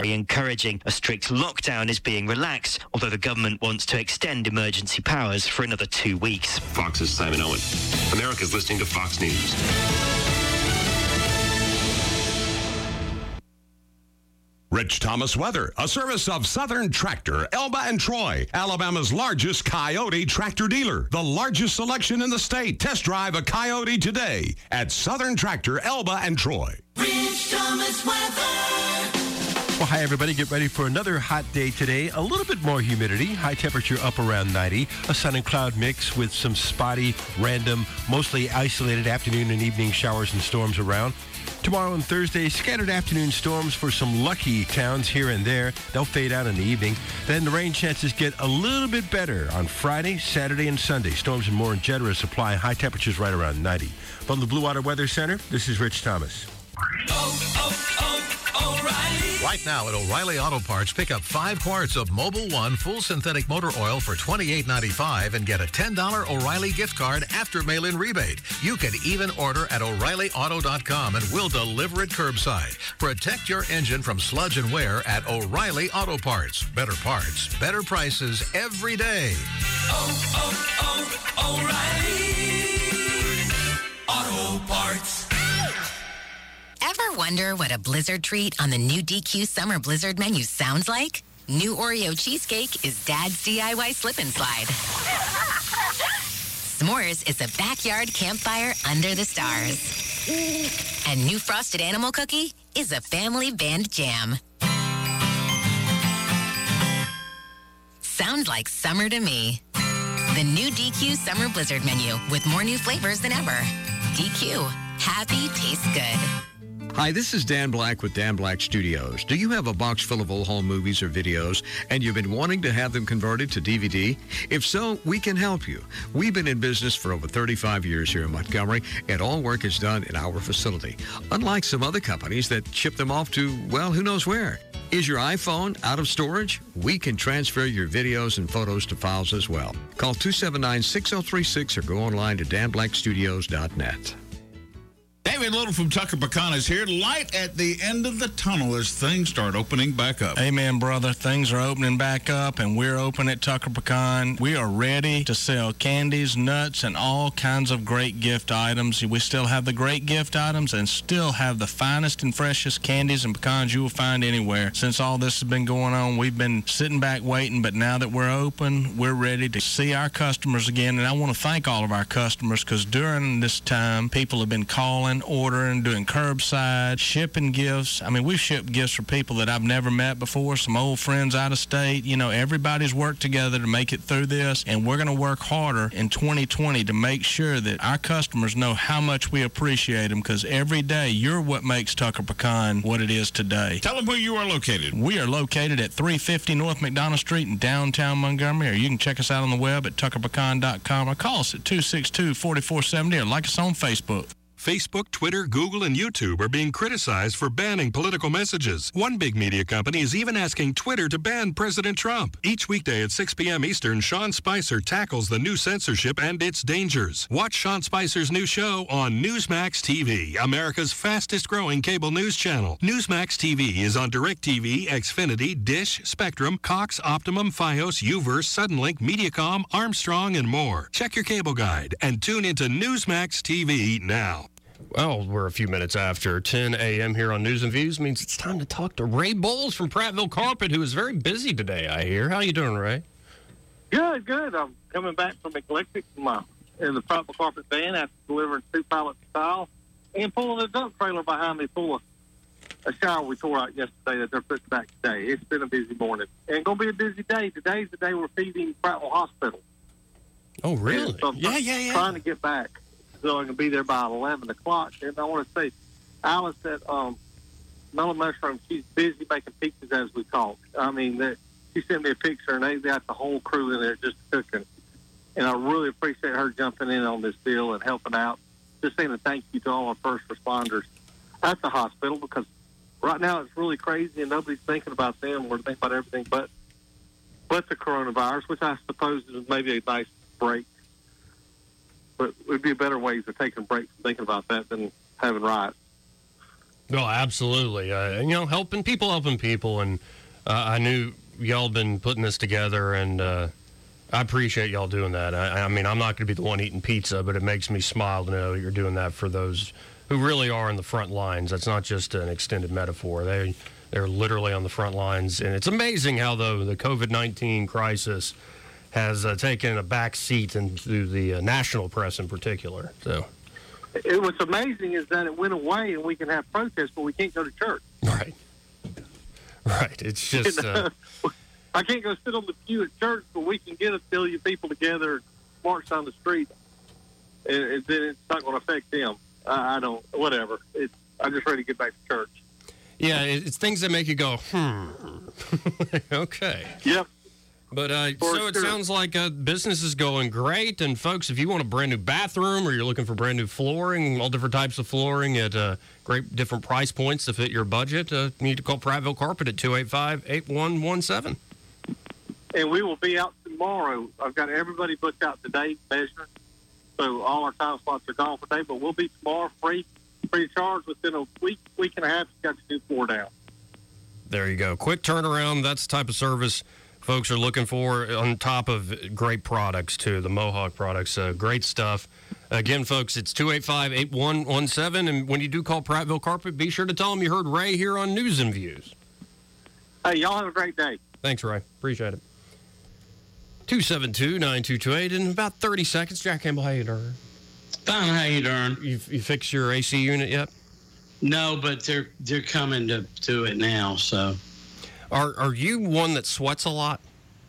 very encouraging. A strict lockdown is being relaxed, although the government wants to extend emergency powers for another 2 weeks. Fox's Simon Owen. America's listening to Fox News. Rich Thomas Weather, a service of Southern Tractor, Elba and Troy, Alabama's largest Coyote tractor dealer. The largest selection in the state. Test drive a Coyote today at Southern Tractor, Elba and Troy. Rich Thomas Weather. Well, hi, everybody. Get ready for another hot day today. A little bit more humidity. High temperature up around 90. A sun and cloud mix with some spotty, random, mostly isolated afternoon and evening showers and storms around. Tomorrow and Thursday, scattered afternoon storms for some lucky towns here and there. They'll fade out in the evening. Then the rain chances get a little bit better on Friday, Saturday, and Sunday. Storms and more generous supply. High temperatures right around 90. From the Blue Water Weather Center, this is Rich Thomas. O'Reilly. Right now at O'Reilly Auto Parts, pick up 5 quarts of Mobil 1 full synthetic motor oil for $28.95 and get a $10 O'Reilly gift card after mail-in rebate. You can even order at O'ReillyAuto.com and we'll deliver it curbside. Protect your engine from sludge and wear at O'Reilly Auto Parts. Better parts, better prices every day. O'Reilly Auto Parts. Ever wonder what a Blizzard treat on the new DQ Summer Blizzard menu sounds like? New Oreo cheesecake is Dad's DIY slip and slide. S'mores is a backyard campfire under the stars. And new Frosted Animal Cookie is a family band jam. Sounds like summer to me. The new DQ Summer Blizzard menu with more new flavors than ever. DQ. Happy tastes good. Hi, this is Dan Black with Dan Black Studios. Do you have a box full of old home movies or videos and you've been wanting to have them converted to DVD? If so, we can help you. We've been in business for over 35 years here in Montgomery, and all work is done in our facility. Unlike some other companies that ship them off to, well, who knows where. Is your iPhone out of storage? We can transfer your videos and photos to files as well. Call 279-6036 or go online to danblackstudios.net. David Little from Tucker Pecan is here. Light at the end of the tunnel as things start opening back up. Amen, brother. Things are opening back up, and we're open at Tucker Pecan. We are ready to sell candies, nuts, and all kinds of great gift items. We still have the great gift items and still have the finest and freshest candies and pecans you will find anywhere. Since all this has been going on, we've been sitting back waiting, but now that we're open, we're ready to see our customers again. And I want to thank all of our customers because during this time, people have been calling, ordering, doing curbside, shipping gifts. I mean, we've shipped gifts for people that I've never met before, some old friends out of state. You know, everybody's worked together to make it through this, and we're going to work harder in 2020 to make sure that our customers know how much we appreciate them, because every day you're what makes Tucker Pecan what it is today. Tell them where you are located. We are located at 350 North McDonough Street in downtown Montgomery, or you can check us out on the web at tuckerpecan.com or call us at 262-4470 or like us on Facebook. Facebook, Twitter, Google, and YouTube are being criticized for banning political messages. One big media company is even asking Twitter to ban President Trump. Each weekday at 6 p.m. Eastern, Sean Spicer tackles the new censorship and its dangers. Watch Sean Spicer's new show on Newsmax TV, America's fastest-growing cable news channel. Newsmax TV is on DirecTV, Xfinity, Dish, Spectrum, Cox, Optimum, Fios, Uverse, Suddenlink, Mediacom, Armstrong, and more. Check your cable guide and tune into Newsmax TV now. Well, we're a few minutes after 10 a.m. here on News and Views. Means it's time to talk to Ray Bowles from Prattville Carpet, who is very busy today, I hear. How you doing, Ray? Good. I'm coming back from Eclectic in the Prattville Carpet van after delivering 2 pallets of tile and pulling a dump trailer behind me full of a shower we tore out yesterday that they're putting back today. It's been a busy morning. And going to be a busy day. Today's the day we're feeding Prattville Hospital. Oh, really? So I'm trying to get back so I can be there by 11 o'clock. And I want to say, Alice at Mellow Mushroom, she's busy making pizzas as we talk. I mean, she sent me a picture, and they got the whole crew in there just cooking. And I really appreciate her jumping in on this deal and helping out. Just saying a thank you to all our first responders at the hospital, because right now it's really crazy and nobody's thinking about them. We're thinking about everything but the coronavirus, which I suppose is maybe a nice break. But it would be a better way of taking a break from thinking about that than having riots. No, absolutely. Helping people. And I knew y'all been putting this together, and I appreciate y'all doing that. I mean, I'm not going to be the one eating pizza, but it makes me smile to know you're doing that for those who really are in the front lines. That's not just an extended metaphor. They're literally on the front lines. And it's amazing how, though, the COVID-19 crisis has taken a back seat into the national press in particular. So, what's amazing is that it went away and we can have protests, but we can't go to church. Right. It's just... I can't go sit on the pew at church, but we can get a billion people together and march down the street, and then it's not going to affect them. I don't, whatever. I'm just ready to get back to church. Yeah, it's things that make you go, okay. Yep. But so it sounds like business is going great. And, folks, if you want a brand-new bathroom or you're looking for brand-new flooring, all different types of flooring at great different price points to fit your budget, you need to call Prattville Carpet at 285-8117. And we will be out tomorrow. I've got everybody booked out today, measuring. So all our time slots are gone for today. But we'll be tomorrow free of charge within a week and a half. You got your new floor down. There you go. Quick turnaround. That's the type of service folks are looking for, on top of great products, too, the Mohawk products. Great stuff. Again, folks, it's 285-8117. And when you do call Prattville Carpet, be sure to tell them you heard Ray here on News and Views. Hey, y'all have a great day. Thanks, Ray. Appreciate it. 272-9228. In about 30 seconds, Jack Campbell, how you doing? Fine, how you doing? You fixed your AC unit yet? No, but they're coming to it now, so... Are you one that sweats a lot?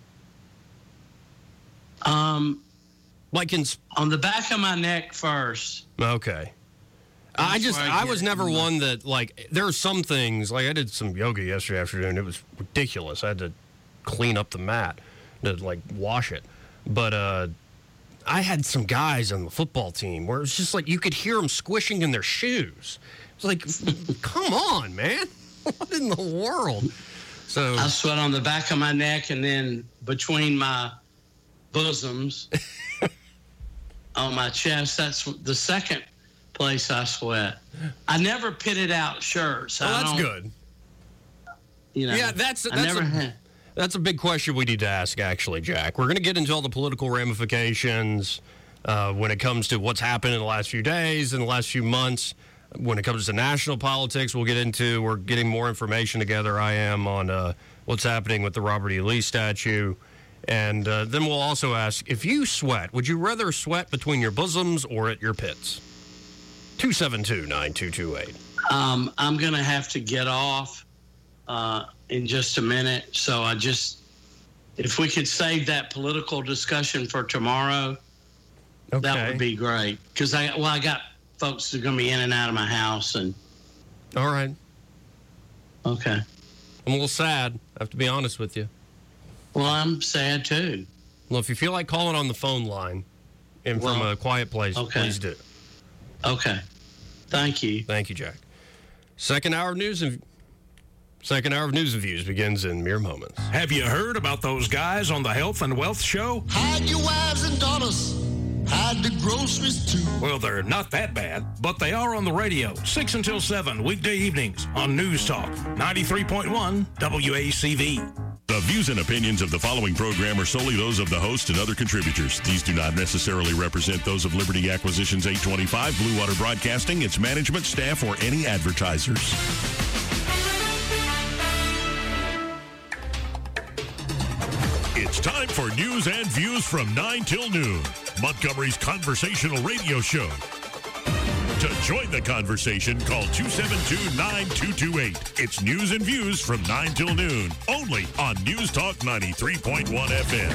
Like on the back of my neck first. Okay. I was never one that, like, there are some things, like I did some yoga yesterday afternoon. It was ridiculous. I had to clean up the mat to, like, wash it. But I had some guys on the football team where it was just like you could hear them squishing in their shoes. It's like, come on, man. What in the world? So I sweat on the back of my neck and then between my bosoms on my chest. That's the second place I sweat. I never pitted out shirts. That's good. Yeah, that's a big question we need to ask, actually, Jack. We're going to get into all the political ramifications when it comes to what's happened in the last few days, in the last few months. When it comes to national politics, we're getting more information together, I am, on what's happening with the Robert E. Lee statue. And then we'll also ask, if you sweat, would you rather sweat between your bosoms or at your pits? 272-9228. I'm going to have to get off in just a minute. So if we could save that political discussion for tomorrow, that would be great. Because I got folks that are going to be in and out of my house. And all right. Okay. I'm a little sad, I have to be honest with you. Well, I'm sad, too. Well, if you feel like calling on the phone line and from a quiet place, please do. Okay. Thank you. Thank you, Jack. Second hour of News and Views begins in mere moments. Have you heard about those guys on the Health and Wealth Show? Hide your wives and daughters. Hide the groceries, too. Well, they're not that bad, but they are on the radio, 6 until 7, weekday evenings on News Talk, 93.1 WACV. The views and opinions of the following program are solely those of the host and other contributors. These do not necessarily represent those of Liberty Acquisitions 825, Blue Water Broadcasting, its management, staff, or any advertisers. It's time for News and Views from 9 till noon, Montgomery's conversational radio show. To join the conversation, call 272-9228. It's News and Views from 9 till noon, only on News Talk 93.1 FM.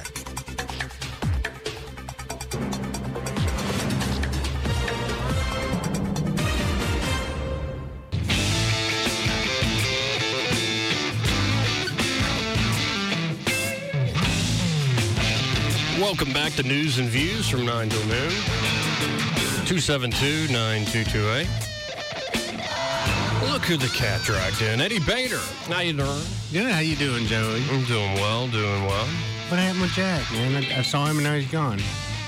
Welcome back to News and Views from 9 till noon. 272-9228. Look who the cat dragged in. Eddie Bader. How you doing? Good. How you doing, Joey? I'm doing well, What happened with Jack, man? I saw him and now he's gone.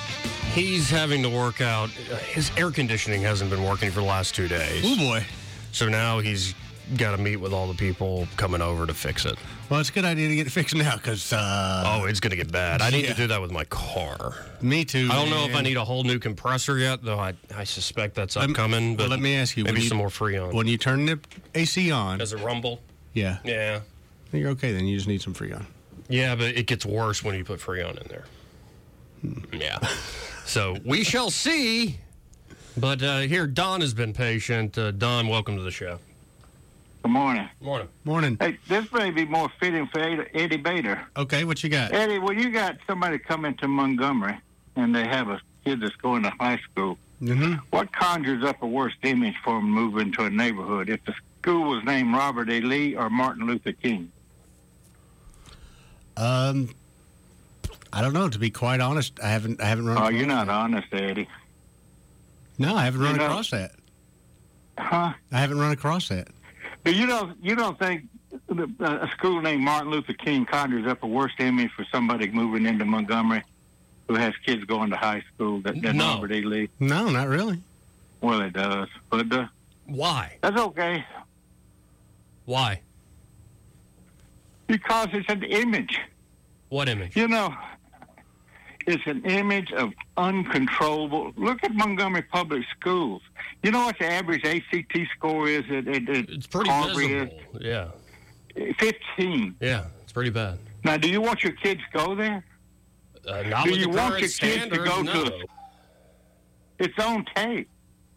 He's having to work out. His air conditioning hasn't been working for the last 2 days. Oh, boy. So now he's got to meet with all the people coming over to fix it. Well, it's a good idea to get it fixed now because... it's going to get bad. I need to do that with my car. Me too. I don't know if I need a whole new compressor yet, though I suspect that's upcoming. But let me ask you. Maybe some more Freon. When you turn the AC on... Does it rumble? Yeah. Yeah. You're okay then. You just need some Freon. Yeah, but it gets worse when you put Freon in there. Yeah. So we shall see. But here, Don has been patient. Don, welcome to the show. Good morning. Morning. Hey, this may be more fitting for Eddie Bader. Okay, what you got? Eddie, when you got somebody come into Montgomery and they have a kid that's going to high school, what conjures up a worse image for them to move into a neighborhood? If the school was named Robert E. Lee or Martin Luther King? I don't know. To be quite honest, I haven't run. Oh, you're not honest, Eddie. No, I haven't run across that. Huh? I haven't run across that. But you don't think a school named Martin Luther King conjures up a worse image for somebody moving into Montgomery who has kids going to high school than Robert E. Lee? No, not really. Well, it does. But why? That's okay. Why? Because it's an image. What image? You know, it's an image of uncontrollable. Look at Montgomery Public Schools. You know what the average ACT score is at It's pretty Aubrey visible. Yeah. 15. Yeah, it's pretty bad. Now, do you want your kids to go there? Not do with you the want current your kids standards, to go no. to its own tape?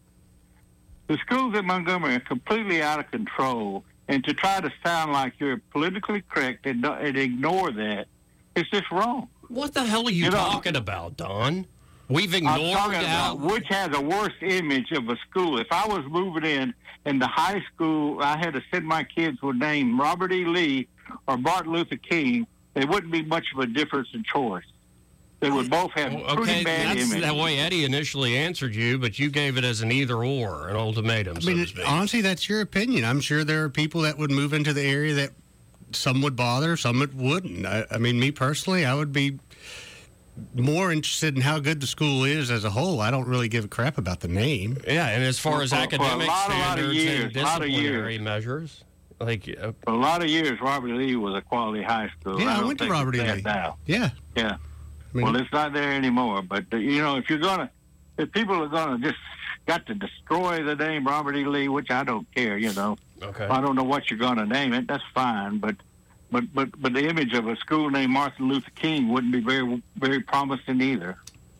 The schools in Montgomery are completely out of control, and to try to sound like you're politically correct and ignore that, it's just wrong. What the hell are you talking about, Don? We've ignored I'm talking about which has a worse image of a school. If I was moving in the high school, I had to send my kids with name Robert E. Lee or Martin Luther King, there wouldn't be much of a difference in choice. They would both have pretty bad that's image. that way Eddie initially answered you, but you gave it as an either or, an ultimatum. I mean, honestly, that's your opinion. I'm sure there are people that would move into the area that some would bother, some that wouldn't. I mean, me personally, I would be more interested in how good the school is as a whole. I don't really give a crap about the name. Yeah, and as far as academic standards and disciplinary years. measures, like for a lot of years, Robert E. Lee was a quality high school. Yeah, I went to Robert E. Lee. Now. Yeah. Yeah. I mean, well, it's not there anymore. But if if people are gonna just got to destroy the name Robert E. Lee, which I don't care. Okay. I don't know what you're gonna name it. That's fine. But the image of a school named Martin Luther King wouldn't be very, very promising either.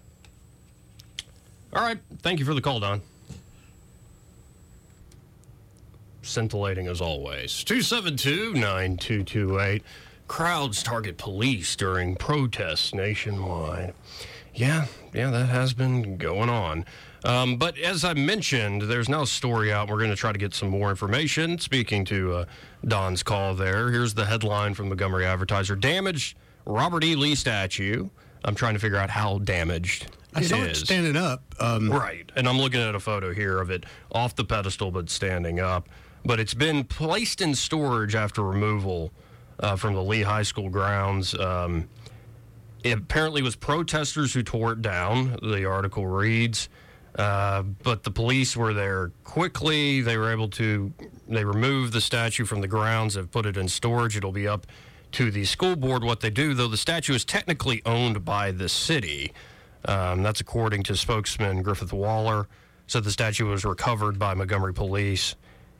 All right. Thank you for the call, Don. Scintillating as always. 272-9228. Crowds target police during protests nationwide. Yeah, that has been going on. But as I mentioned, there's now a story out. We're going to try to get some more information. Speaking to Don's call there, here's the headline from Montgomery Advertiser. Damaged Robert E. Lee statue. I'm trying to figure out how damaged I saw it standing up. Right. And I'm looking at a photo here of it off the pedestal but standing up. But it's been placed in storage after removal from the Lee High School grounds. It apparently was protesters who tore it down, the article reads. But the police were there quickly. They removed the statue from the grounds. They've put it in storage. It'll be up to the school board what they do, though the statue is technically owned by the city. That's according to spokesman Griffith Waller. Said the statue was recovered by Montgomery police.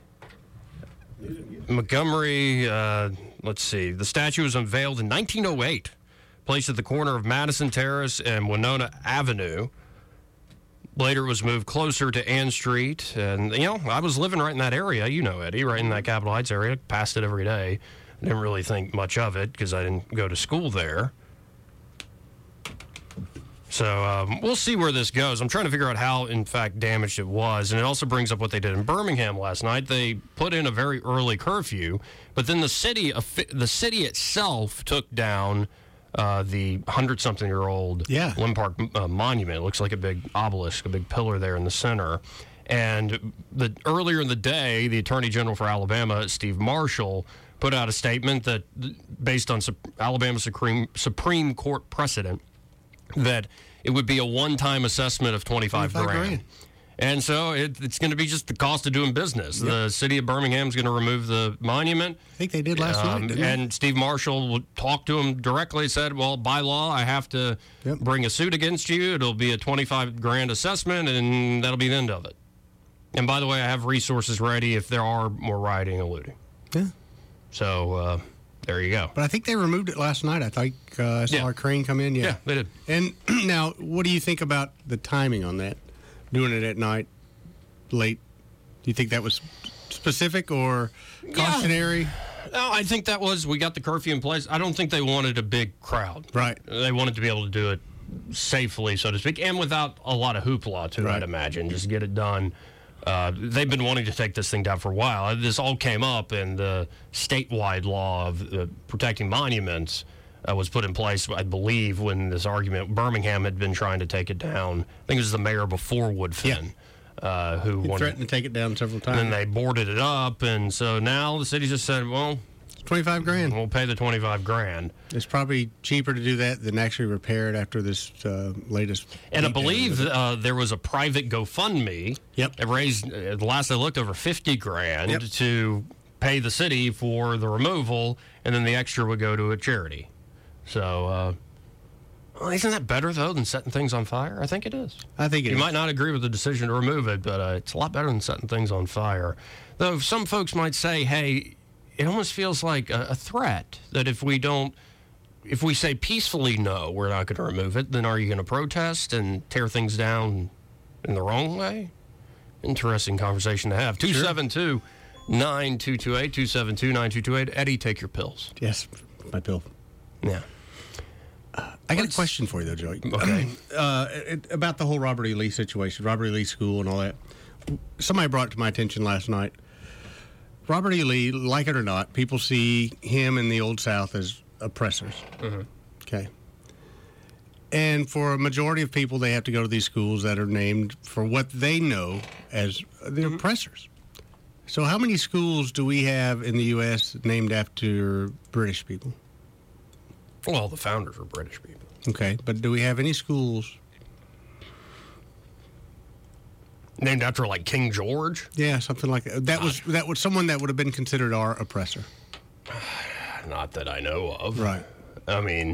Montgomery, let's see. The statue was unveiled in 1908, placed at the corner of Madison Terrace and Winona Avenue. Later, it was moved closer to Ann Street. And, I was living right in that area, Eddie, right in that Capitol Heights area. Passed it every day. I didn't really think much of it because I didn't go to school there. So we'll see where this goes. I'm trying to figure out how, in fact, damaged it was. And it also brings up what they did in Birmingham last night. They put in a very early curfew, but then the city itself took down the 100-something-year-old Lynn Park monument. It looks like a big obelisk, a big pillar there in the center. And earlier in the day, the Attorney General for Alabama, Steve Marshall, put out a statement that, based on Alabama Supreme Court precedent, that it would be a one-time assessment of $25,000. And so it's going to be just the cost of doing business. Yep. The city of Birmingham is going to remove the monument. I think they did last night, didn't and Steve Marshall talked to him directly, said, well, by law, I have to bring a suit against you. It'll be a $25,000 assessment, and that'll be the end of it. And by the way, I have resources ready if there are more rioting and looting. Yeah. So there you go. But I think they removed it last night. I think I saw a crane come in. Yeah, they did. And now, what do you think about the timing on that? Doing it at night, late. Do you think that was specific or cautionary? No, I think that was, we got the curfew in place. I don't think they wanted a big crowd. Right. They wanted to be able to do it safely, so to speak, and without a lot of hoopla, too, I'd imagine. Just get it done. They've been wanting to take this thing down for a while. This all came up in the statewide law of protecting monuments was put in place, I believe, when this argument, Birmingham had been trying to take it down. I think it was the mayor before Woodfin who He wanted threatened to take it down several times. And then they boarded it up, and so now the city just said, well, it's $25,000. We'll pay the $25,000. It's probably cheaper to do that than actually repair it after this latest. And I believe there was a private GoFundMe. Yep. It raised, the last I looked, over $50,000 to pay the city for the removal, and then the extra would go to a charity. So, well, isn't that better, though, than setting things on fire? I think it is. I think it is. You might not agree with the decision to remove it, but it's a lot better than setting things on fire. Though some folks might say, hey, it almost feels like a threat that if we say peacefully, no, we're not going to remove it, then are you going to protest and tear things down in the wrong way? Interesting conversation to have. 272-9228, 272-9228. Eddie, take your pills. Yes, my pill. Yeah. I got a question for you, though, Joey. Okay. About the whole Robert E. Lee situation, Robert E. Lee School and all that. Somebody brought it to my attention last night. Robert E. Lee, like it or not, people see him in the Old South as oppressors. Mm-hmm. Okay. And for a majority of people, they have to go to these schools that are named for what they know as the oppressors. So how many schools do we have in the U.S. named after British people? Well, the founders were British people. Okay, but do we have any schools named after, like, King George? Yeah, something like that. That was someone that would have been considered our oppressor. Not that I know of. Right. I mean,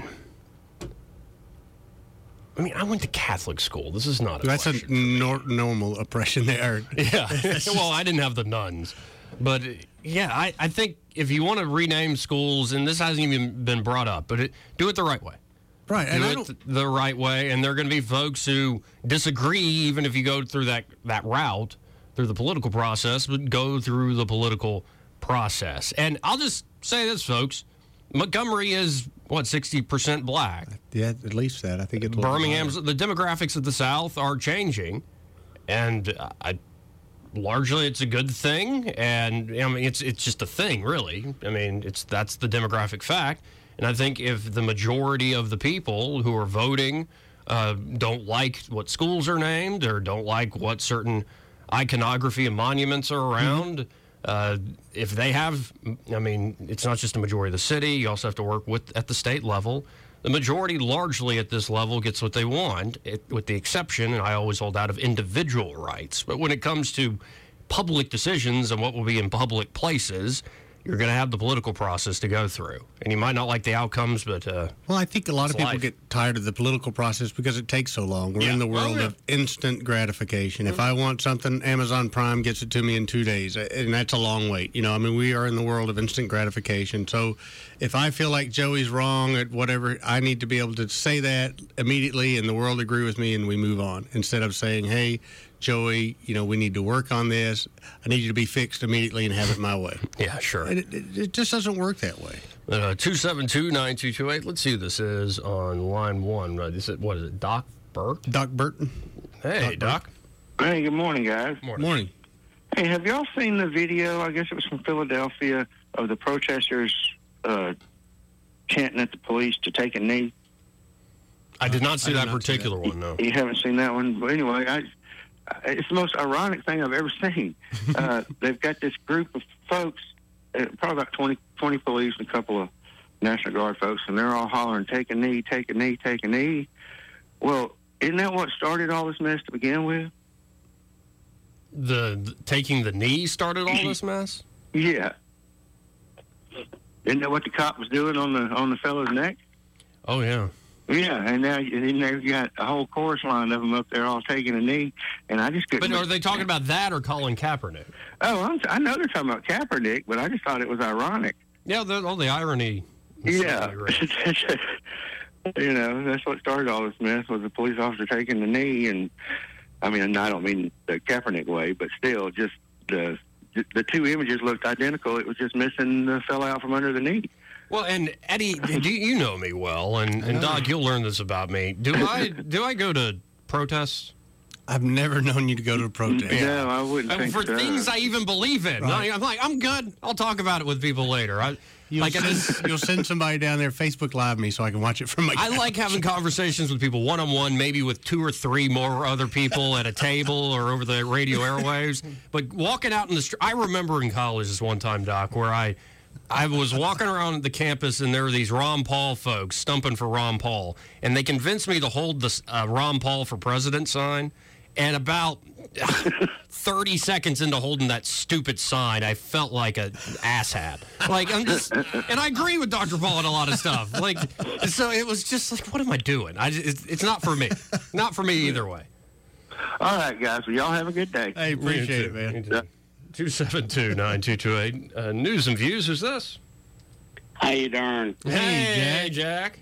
I went to Catholic school. This is not a That's a normal oppression there. Yeah. Well, I didn't have the nuns. But, yeah, I think if you want to rename schools, and this hasn't even been brought up, but do it the right way. Right. Do it the right way, and there are going to be folks who disagree, even if you go through that route, through the political process, but go through the political process. And I'll just say this, folks. Montgomery is, 60% black? Yeah, at least that. I think it's Birmingham's, the demographics of the South are changing, and largely it's a good thing, and I mean it's just a thing, really. I mean that's the demographic fact, and I think if the majority of the people who are voting don't like what schools are named or don't like what certain iconography and monuments are around, if they have, I mean, it's not just a majority of the city. You also have to work at the state level. The majority largely at this level gets what they want, with the exception, and I always hold out, of individual rights. But when it comes to public decisions and what will be in public places, you're going to have the political process to go through. And you might not like the outcomes, but well, I think a lot of people get tired of the political process because it takes so long. We're in the world of instant gratification. If I want something, Amazon Prime gets it to me in 2 days, and that's a long wait. I mean, we are in the world of instant gratification. So if I feel like Joey's wrong at whatever, I need to be able to say that immediately, and the world agree with me, and we move on, instead of saying, hey, Joey, we need to work on this. I need you to be fixed immediately and have it my way. Yeah, sure. And it just doesn't work that way. 272-9228. Let's see who this is on line one. What is it, Doc Burke? Doc Burton. Hey, Doc. Hey, good morning, guys. Morning. Hey, have y'all seen the video, I guess it was from Philadelphia, of the protesters chanting at the police to take a knee? I did not see that particular one, no. You haven't seen that one? But anyway, it's the most ironic thing I've ever seen. They've got this group of folks, probably about 20 police and a couple of National Guard folks, and they're all hollering, take a knee, take a knee, take a knee. Well, isn't that what started all this mess to begin with? the taking the knee started all this mess? Yeah. Isn't that what the cop was doing on the fellow's neck? Oh, yeah. Yeah, and now you got a whole chorus line of them up there all taking a knee, and I just couldn't... But are they talking about that or Colin Kaepernick? Oh, I know they're talking about Kaepernick, but I just thought it was ironic. Yeah, all the irony. Yeah. You know, that's what started all this mess, was the police officer taking the knee, and I mean, I don't mean the Kaepernick way, but still, just the two images looked identical. It was just missing the fella out from under the knee. Well, and Eddie, you know me well, and Doc, you'll learn this about me. Do I go to protests? I've never known you to go to a protest. No, I wouldn't think for so. things I even believe in. Right. I'm like, I'm good. I'll talk about it with people later. You'll send somebody down there, Facebook Live me, so I can watch it from my couch. I like having conversations with people one-on-one, maybe with 2 or 3 more other people at a table or over the radio airwaves. But walking out in the street, I remember in college this one time, Doc, where I was walking around the campus, and there were these Ron Paul folks stumping for Ron Paul, and they convinced me to hold the Ron Paul for President sign. And about 30 seconds into holding that stupid sign, I felt like an asshat. Like, and I agree with Dr. Paul on a lot of stuff. Like, so it was just like, what am I doing? It's not for me. Not for me either way. All right, guys. Well, y'all have a good day. Hey, appreciate it, man. 272-9228. News and Views, who's this? How you doing? Hey, Jack.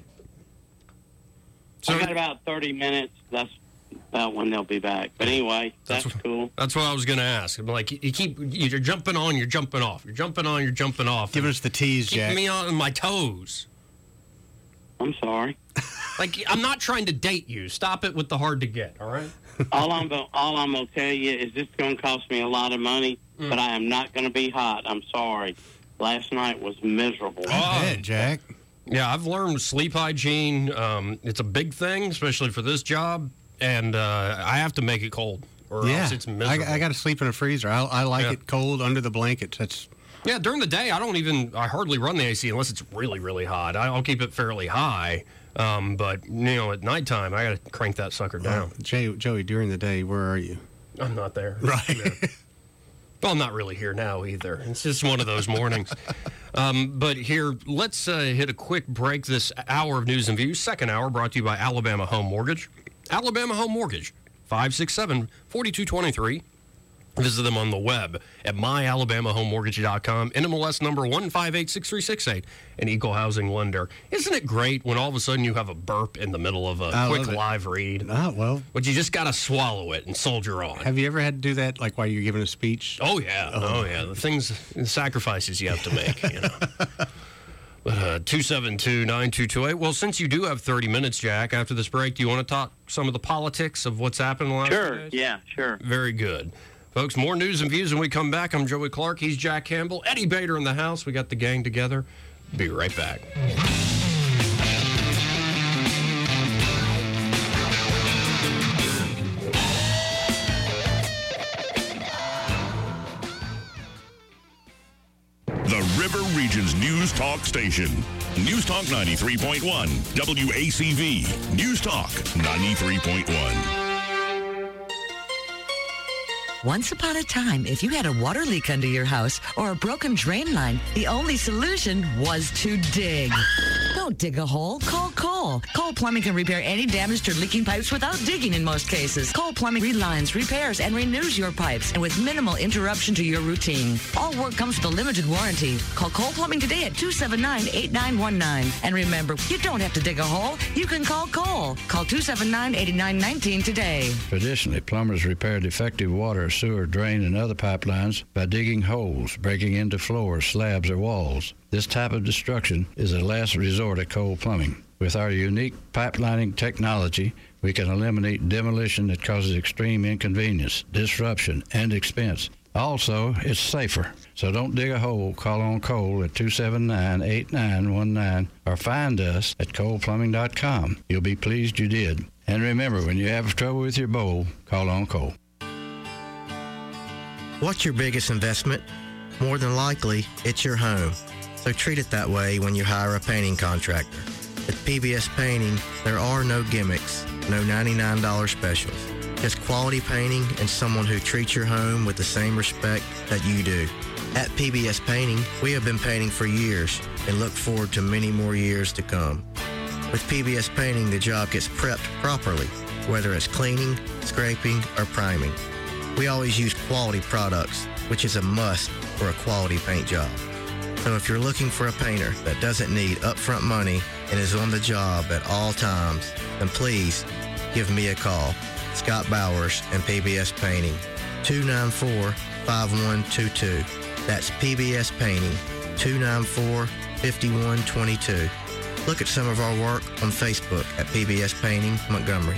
So I got about 30 minutes. That's about when they'll be back. But anyway, that's cool. That's what I was going to ask. I'm like, you're jumping on, you're jumping off. You're jumping on, you're jumping off. Give us the tease, Jack. Keep me on my toes. I'm sorry. Like, I'm not trying to date you. Stop it with the hard to get, all right? all I'm gonna tell you is this is gonna cost me a lot of money, but I am not gonna be hot. I'm sorry. Last night was miserable. I bet, Jack. Yeah, I've learned sleep hygiene. It's a big thing, especially for this job, and I have to make it cold, or else it's miserable. I got to sleep in a freezer. I like it cold under the blankets. Yeah, during the day, I hardly run the AC unless it's really, really hot. I'll keep it fairly high. But, at nighttime, I got to crank that sucker down. Joey, during the day, where are you? I'm not there. Right. Yeah. Well, I'm not really here now either. It's just one of those mornings. But here, let's hit a quick break. This hour of News and Views, second hour, brought to you by Alabama Home Mortgage. Alabama Home Mortgage, 567-4223. Visit them on the web at myalabamahomemortgage.com, NMLS number 1586368, an equal housing lender. Isn't it great when all of a sudden you have a burp in the middle of a quick live read? Well. But you just got to swallow it and soldier on. Have you ever had to do that, like while you're giving a speech? Oh, yeah. Oh, yeah. The sacrifices you have to make, But 272-9228. Well, since you do have 30 minutes, Jack, after this break, do you want to talk some of the politics of what's happened in the last few days? Yeah, sure. Very good. Folks, more news and views when we come back. I'm Joey Clark. He's Jack Campbell. Eddie Bader in the house. We got the gang together. Be right back. The River Region's News Talk station. News Talk 93.1. WACV. News Talk 93.1. Once upon a time, if you had a water leak under your house or a broken drain line, the only solution was to dig. Don't dig a hole. Call Cole. Cole Plumbing can repair any damaged or leaking pipes without digging in most cases. Cole Plumbing relines, repairs, and renews your pipes, and with minimal interruption to your routine. All work comes with a limited warranty. Call Cole Plumbing today at 279-8919. And remember, you don't have to dig a hole. You can call Cole. Call 279-8919 today. Traditionally, plumbers repair defective water, sewer, drain, and other pipelines by digging holes, breaking into floors, slabs, or walls. This type of destruction is a last resort at Cole Plumbing. With our unique pipelining technology, we can eliminate demolition that causes extreme inconvenience, disruption, and expense. Also, it's safer. So don't dig a hole. Call on Cole at 279-8919 or find us at coleplumbing.com. You'll be pleased you did. And remember, when you have trouble with your bowl, call on Cole. What's your biggest investment? More than likely, it's your home. So treat it that way when you hire a painting contractor. At PBS Painting, there are no gimmicks, no $99 specials. just quality painting and someone who treats your home with the same respect that you do. At PBS Painting, we have been painting for years and look forward to many more years to come. With PBS Painting, the job gets prepped properly, whether it's cleaning, scraping, or priming. We always use quality products, which is a must for a quality paint job. So if you're looking for a painter that doesn't need upfront money and is on the job at all times, then please give me a call. Scott Bowers and PBS Painting, 294-5122. That's PBS Painting, 294-5122. Look at some of our work on Facebook at PBS Painting Montgomery.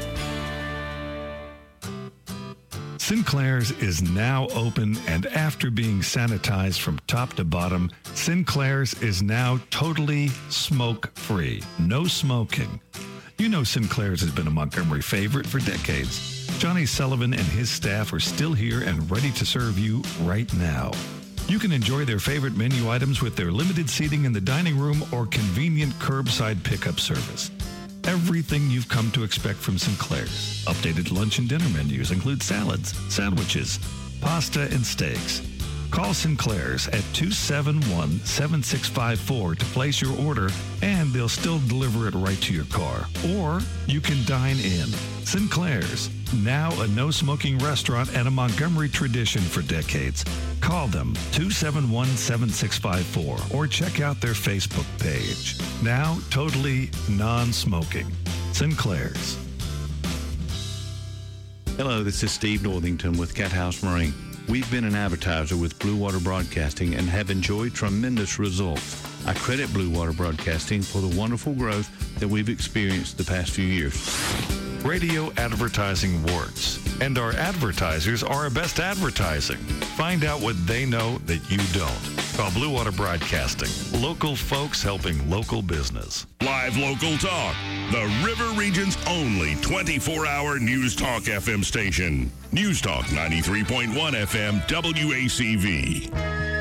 Sinclair's is now open, and after being sanitized from top to bottom, Sinclair's is now totally smoke-free. No smoking. You know Sinclair's has been a Montgomery favorite for decades. Johnny Sullivan and his staff are still here and ready to serve you right now. You can enjoy their favorite menu items with their limited seating in the dining room or convenient curbside pickup service. Everything you've come to expect from Sinclair's. Updated lunch and dinner menus include salads, sandwiches, pasta, and steaks. Call Sinclair's at 271-7654 to place your order, and they'll still deliver it right to your car. Or you can dine in. Sinclair's, now a no-smoking restaurant and a Montgomery tradition for decades. Call them 271-7654 or check out their Facebook page. Now totally non-smoking. Sinclair's. Hello, this is Steve Northington with Cat House Marine. We've been an advertiser with Blue Water Broadcasting and have enjoyed tremendous results. I credit Blue Water Broadcasting for the wonderful growth that we've experienced the past few years. Radio advertising works, and our advertisers are our best advertising. Find out what they know that you don't. Call Blue Water Broadcasting. Local folks helping local business. Live local talk. The River Region's only 24-hour News Talk FM station. News Talk 93.1 FM WACV.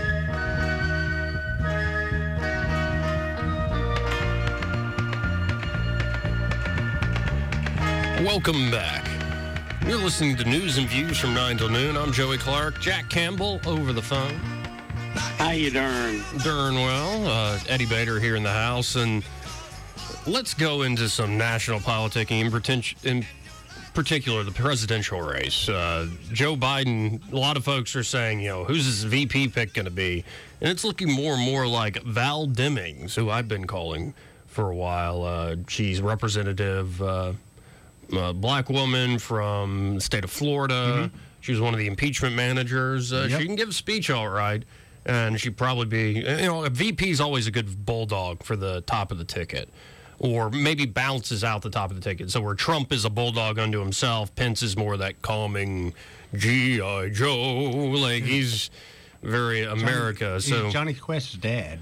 Welcome back. You're listening to News and Views from 9 till noon. I'm Joey Clark. Jack Campbell over the phone. How you doing? Doing well. Eddie Bader here in the house. And let's go into some national politicking, in particular the presidential race. Joe Biden, a lot of folks are saying, who's his VP pick going to be? And it's looking more and more like Val Demings, who I've been calling for a while. She's representative... black woman from the state of Florida. Mm-hmm. She was one of the impeachment managers. She can give a speech all right, and she'd probably be, a VP is always a good bulldog for the top of the ticket, or maybe bounces out the top of the ticket. So where Trump is a bulldog unto himself, Pence is more that calming G.I. Joe, like he's very America. He's Johnny Quest's dad.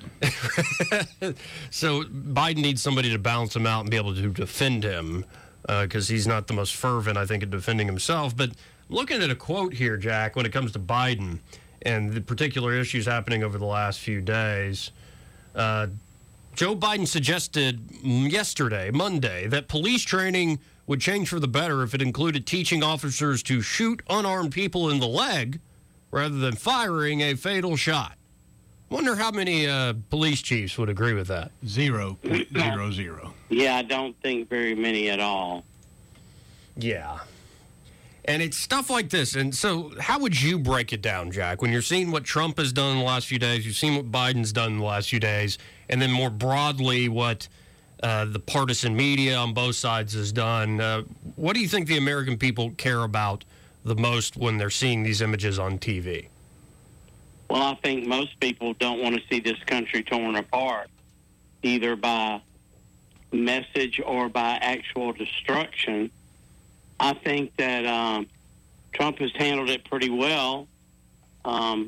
So Biden needs somebody to balance him out and be able to defend him. Because he's not the most fervent, I think, in defending himself. But looking at a quote here, Jack, when it comes to Biden and the particular issues happening over the last few days, Joe Biden suggested yesterday, Monday, that police training would change for the better if it included teaching officers to shoot unarmed people in the leg rather than firing a fatal shot. Wonder how many police chiefs would agree with that. 0.00. Yeah, I don't think very many at all. Yeah. And it's stuff like this. And so how would you break it down, Jack? When you're seeing what Trump has done in the last few days, you've seen what Biden's done in the last few days, and then more broadly what the partisan media on both sides has done. What do you think the American people care about the most when they're seeing these images on TV? Well, I think most people don't want to see this country torn apart, either by message or by actual destruction. I think that Trump has handled it pretty well. Oh,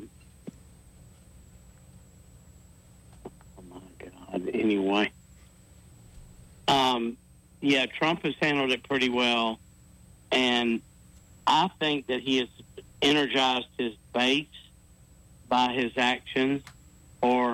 my God. Anyway. Yeah, Trump has handled it pretty well. And I think that he has energized his base by his actions, or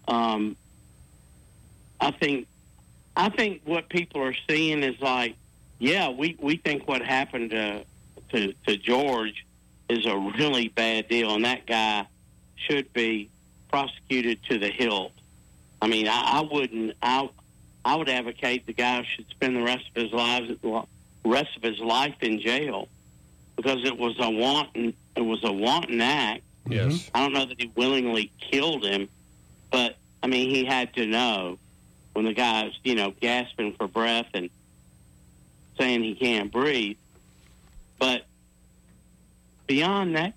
I think what people are seeing is like yeah, we think what happened to George is a really bad deal, and that guy should be prosecuted to the hilt. I mean, I would advocate the guy should spend the rest of his life in jail, because it was a wanton act. Yes. I don't know that he willingly killed him, but I mean, he had to know when the guy's, gasping for breath and saying he can't breathe. But beyond that,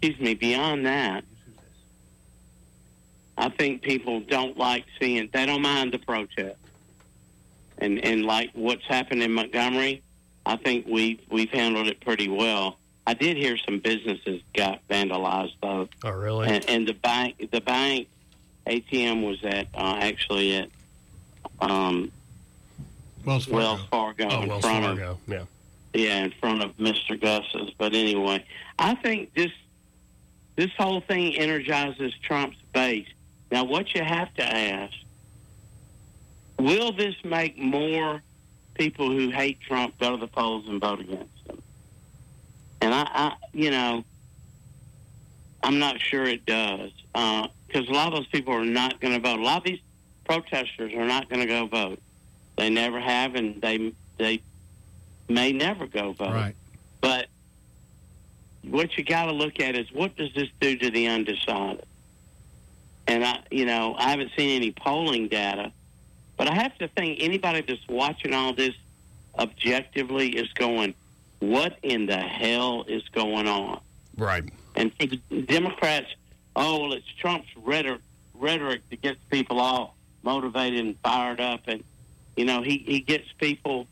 I think people don't like seeing, they don't mind the protest. And like what's happened in Montgomery, I think we've handled it pretty well. I did hear some businesses got vandalized, though. Oh, really? And the bank ATM was actually at Wells Fargo. Oh, Wells Fargo. Yeah. Yeah, in front of Mr. Gus's. But anyway, I think this whole thing energizes Trump's base. Now, what you have to ask, will this make more people who hate Trump go to the polls and vote against him? And I'm not sure it does, because a lot of those people are not going to vote. A lot of these protesters are not going to go vote. They never have, and they may never go vote. Right. But what you got to look at is, what does this do to the undecided? And I haven't seen any polling data, but I have to think anybody that's watching all this objectively is going, what in the hell is going on? Right. And for the Democrats, it's Trump's rhetoric that gets people all motivated and fired up. And, he gets people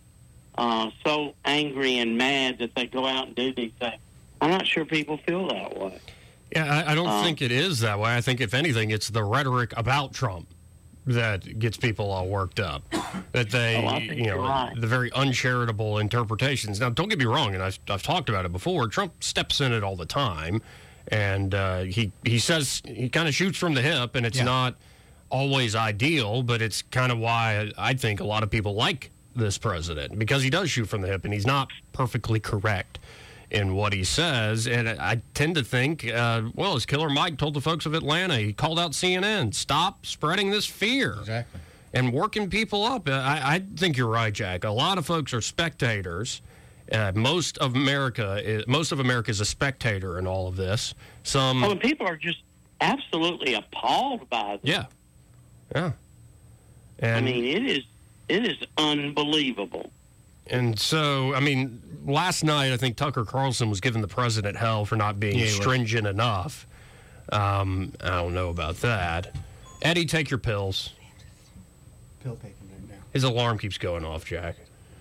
so angry and mad that they go out and do these things. I'm not sure people feel that way. Yeah, I don't think it is that way. I think, if anything, it's the rhetoric about Trump that gets people all worked up. That they, right. The very uncharitable interpretations. Now, don't get me wrong, and I've talked about it before. Trump steps in it all the time, and he says he kind of shoots from the hip, and it's not always ideal, but it's kind of why I think a lot of people like this president, because he does shoot from the hip, and he's not perfectly correct in what he says. And I tend to think, as Killer Mike told the folks of Atlanta, he called out CNN, stop spreading this fear. Exactly. And working people up. I think you're right, Jack. A lot of folks are spectators. Most of America is a spectator in all of this. And people are just absolutely appalled by this. Yeah. Yeah. And, I mean, it is unbelievable. And so, last night, I think Tucker Carlson was giving the president hell for not being stringent enough. I don't know about that. Eddie, take your pills. Pill taking right now. His alarm keeps going off, Jack.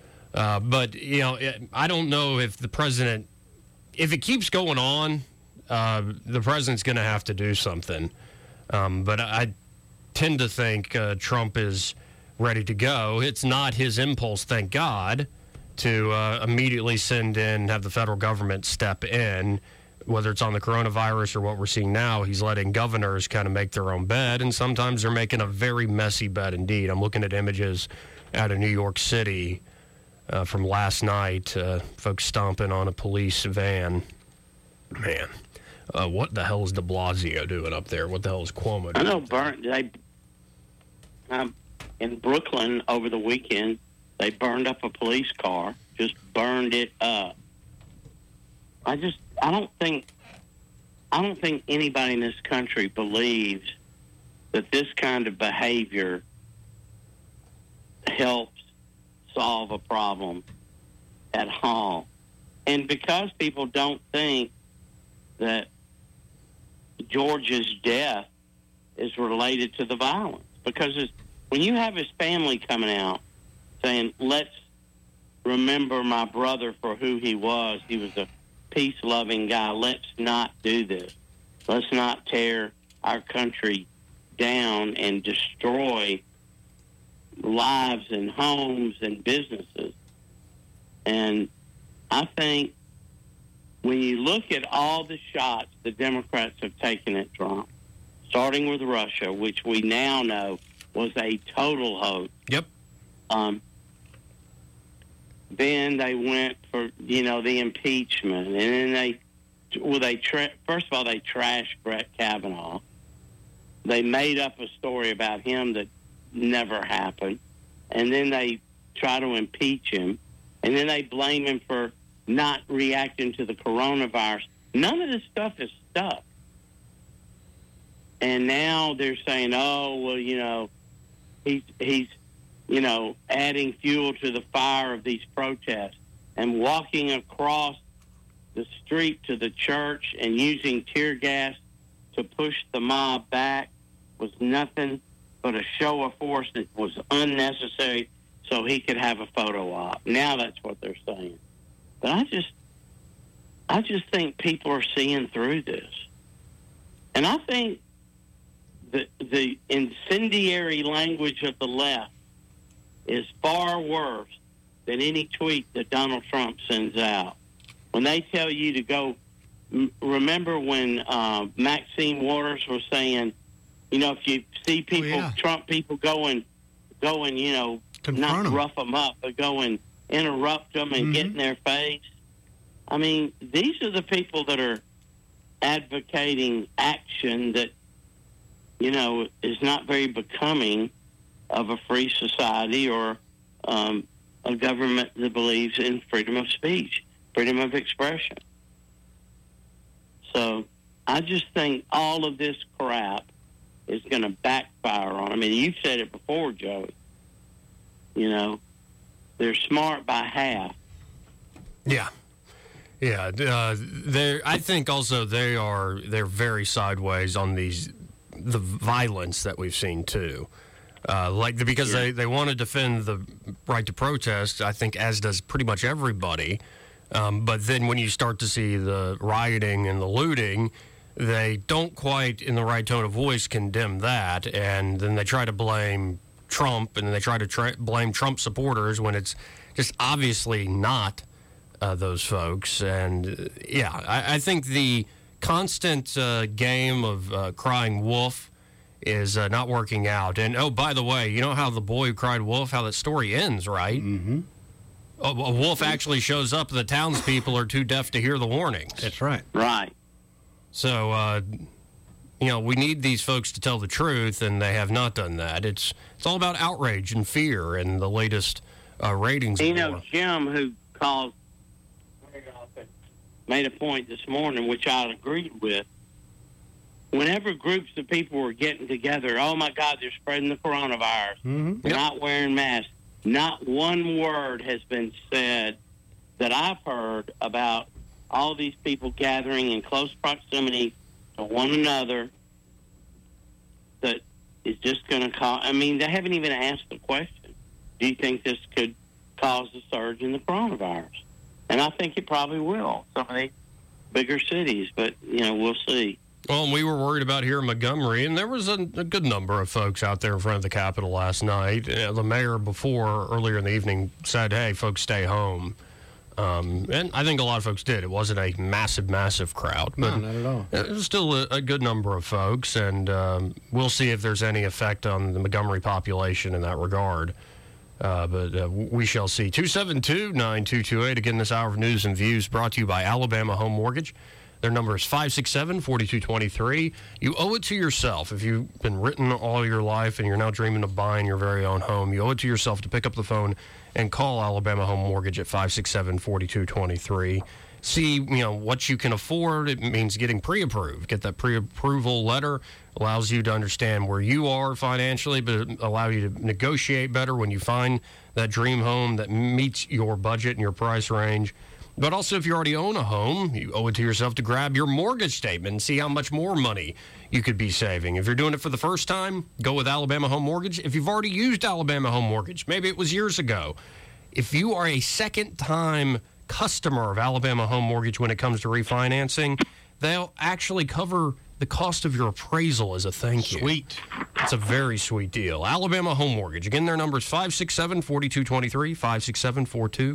But, I don't know if the president, if it keeps going on, the president's going to have to do something. But I tend to think Trump is ready to go. It's not his impulse, thank God, to immediately send in, have the federal government step in, whether it's on the coronavirus or what we're seeing now. He's letting governors kind of make their own bed, and sometimes they're making a very messy bed indeed. I'm looking at images out of New York City from last night, folks stomping on a police van. Man, what the hell is de Blasio doing up there? What the hell is Cuomo doing? I know in Brooklyn over the weekend, they burned up a police car, just burned it up. I don't think anybody in this country believes that this kind of behavior helps solve a problem at home. And because people don't think that George's death is related to the violence, because when you have his family coming out saying, let's remember my brother for who he was a peace-loving guy, let's not do this. Let's not tear our country down and destroy lives and homes and businesses. And I think when you look at all the shots the Democrats have taken at Trump, starting with Russia, which we now know was a total hoax. Yep. Then they went for, the impeachment. And then first of all, they trashed Brett Kavanaugh. They made up a story about him that never happened. And then they try to impeach him. And then they blame him for not reacting to the coronavirus. None of this stuff is stuck. And now they're saying, he's adding fuel to the fire of these protests and walking across the street to the church and using tear gas to push the mob back was nothing but a show of force that was unnecessary so he could have a photo op. Now that's what they're saying. But I just think people are seeing through this. And I think the incendiary language of the left is far worse than any tweet that Donald Trump sends out. When they tell you to go, remember when Maxine Waters was saying, if you see people, Trump people going, not rough them up, but go and interrupt them and get in their face. I mean, these are the people that are advocating action that, is not very becoming of a free society or a government that believes in freedom of speech, freedom of expression. So I just think all of this crap is going to backfire on. I mean, you've said it before, Joey. They're smart by half. Yeah. Yeah. I think also they're very sideways on the violence that we've seen too. Because they want to defend the right to protest, I think, as does pretty much everybody. But then when you start to see the rioting and the looting, they don't quite, in the right tone of voice, condemn that. And then they try to blame Trump, and they try to blame Trump supporters when it's just obviously not those folks. And, I think the constant game of crying wolf is not working out. And, oh, by the way, you know how the boy who cried wolf, how that story ends, right? Mm-hmm. A wolf actually shows up, and the townspeople are too deaf to hear the warnings. That's right. Right. So, we need these folks to tell the truth, and they have not done that. It's all about outrage and fear and the latest ratings. Jim, who called, made a point this morning, which I agreed with. Whenever groups of people were getting together, oh, my God, they're spreading the coronavirus, not wearing masks. Not one word has been said that I've heard about all these people gathering in close proximity to one another that is just going to cause... I mean, they haven't even asked the question, do you think this could cause a surge in the coronavirus? And I think it probably will, some of the bigger cities, but, we'll see. Well, we were worried about here in Montgomery, and there was a good number of folks out there in front of the Capitol last night. The mayor earlier in the evening, said, hey, folks, stay home. And I think a lot of folks did. It wasn't a massive, massive crowd. But no, not at all. It was still a good number of folks, and we'll see if there's any effect on the Montgomery population in that regard. But we shall see. 272-9228. Again, this hour of news and views brought to you by Alabama Home Mortgage. Their number is 567-4223. You owe it to yourself. If you've been written all your life and you're now dreaming of buying your very own home, you owe it to yourself to pick up the phone and call Alabama Home Mortgage at 567-4223. See, what you can afford. It means getting pre-approved. Get that pre-approval letter. Allows you to understand where you are financially, but it allows you to negotiate better when you find that dream home that meets your budget and your price range. But also, if you already own a home, you owe it to yourself to grab your mortgage statement and see how much more money you could be saving. If you're doing it for the first time, go with Alabama Home Mortgage. If you've already used Alabama Home Mortgage, maybe it was years ago. If you are a second-time customer of Alabama Home Mortgage when it comes to refinancing, they'll actually cover the cost of your appraisal as a thank you. Sweet. It's a very sweet deal. Alabama Home Mortgage. Again, their number is 567-4223,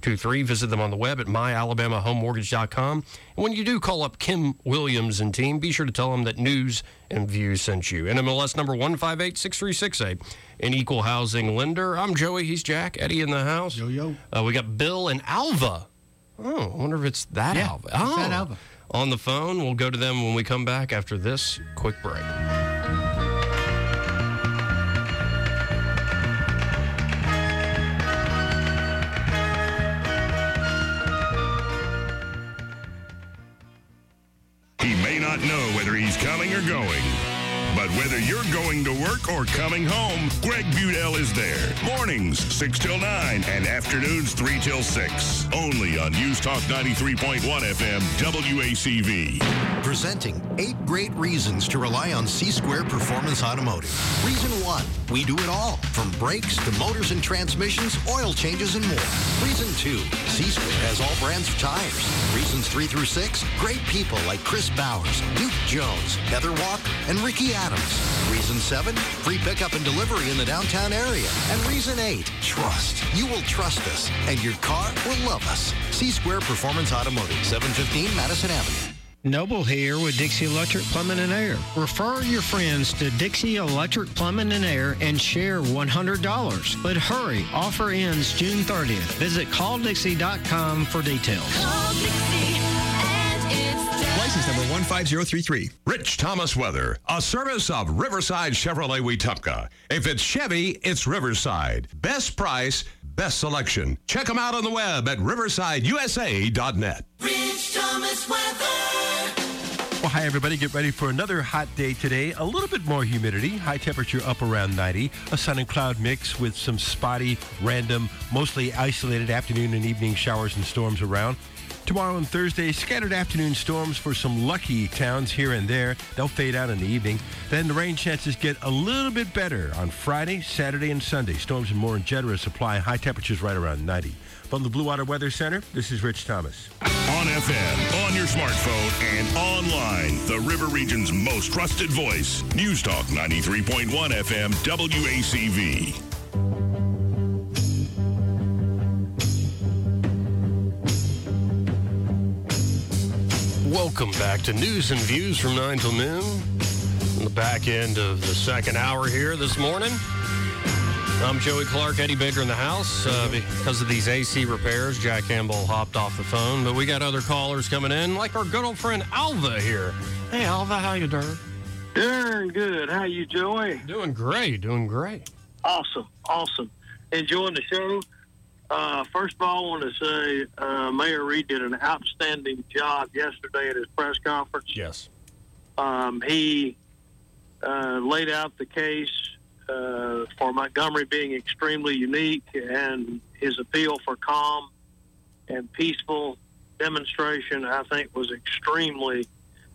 888-636-2323. Visit them on the web at myalabamahomemortgage.com. And when you do call up Kim Williams and team, be sure to tell them that News and Views sent you. NMLS number 1586368, an equal housing lender. I'm Joey. He's Jack. Eddie in the house. Yo. We got Bill and Alva. Oh, I wonder if it's that Alva. It's that Alva. On the phone. We'll go to them when we come back after this quick break. He may not know whether he's coming or going, but whether you're going to work or coming home, Greg Budell is there. Mornings, 6 till 9, and afternoons, 3 till 6. Only on News Talk 93.1 FM, WACV. Presenting 8 great reasons to rely on C-Square Performance Automotive. Reason 1, we do it all, from brakes to motors and transmissions, oil changes, and more. Reason 2, C-Square has all brands of tires. Reasons 3 through 6, great people like Chris Bowers, Duke Jones, Heather Walker, and Ricky Adams. Reason 7, free pickup and delivery in the downtown area. And reason 8, trust. You will trust us, and your car will love us. C-Square Performance Automotive, 715 Madison Avenue. Noble here with Dixie Electric Plumbing and Air. Refer your friends to Dixie Electric Plumbing and Air and share $100. But hurry, offer ends June 30th. Visit calldixie.com for details. License number 15033. Rich Thomas Weather, a service of Riverside Chevrolet Wetumpka. If it's Chevy, it's Riverside. Best price, best selection. Check them out on the web at riversideusa.net. Rich Thomas Weather. Well, hi, everybody. Get ready for another hot day today. A little bit more humidity. High temperature up around 90. A sun and cloud mix with some spotty, random, mostly isolated afternoon and evening showers and storms around. Tomorrow and Thursday, scattered afternoon storms for some lucky towns here and there. They'll fade out in the evening. Then the rain chances get a little bit better on Friday, Saturday, and Sunday. Storms and more generous supply. High temperatures right around 90. From the Blue Water Weather Center, this is Rich Thomas. On FM, on your smartphone, and online, the River Region's most trusted voice. News Talk 93.1 FM, WACV. Welcome back to News and Views from 9 till noon. On the back end of the second hour here this morning. I'm Joey Clark, Eddie Baker in the house. Because of these AC repairs, Jack Campbell hopped off the phone, but we got other callers coming in, like our good old friend Alva here. Hey, Alva, how you doing? Doing good. How you, Joey? Doing great. Awesome. Enjoying the show. First of all, I want to say Mayor Reed did an outstanding job yesterday at his press conference. Yes. He laid out the case for Montgomery being extremely unique, and his appeal for calm and peaceful demonstration, I think, was extremely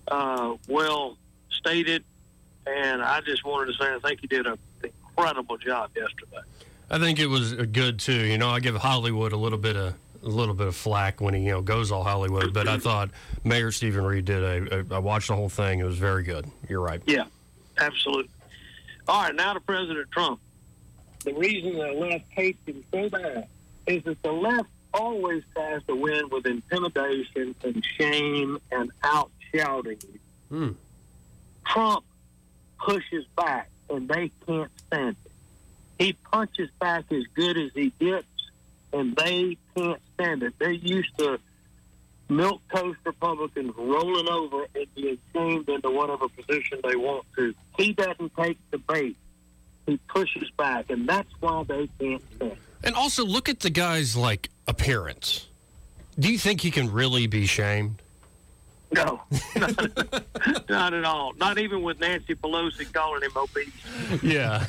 well stated. And I just wanted to say I think he did an incredible job yesterday. I think it was good too. You know, I give Hollywood a little bit of flack when he goes all Hollywood, but I thought Mayor Stephen Reed did I watched the whole thing. It was very good. You're right. Yeah, absolutely. All right, now to President Trump. The reason the left hates him so bad is that the left always tries to win with intimidation and shame and out-shouting you. Trump pushes back, and they can't stand it. He punches back as good as he gets, and they can't stand it. They're used to milquetoast Republicans rolling over and being shamed into whatever position they want to. He doesn't take the bait. He pushes back, and that's why they can't stand it. And also, look at the guy's, appearance. Do you think he can really be shamed? No, not at all. Not even with Nancy Pelosi calling him obese. Yeah.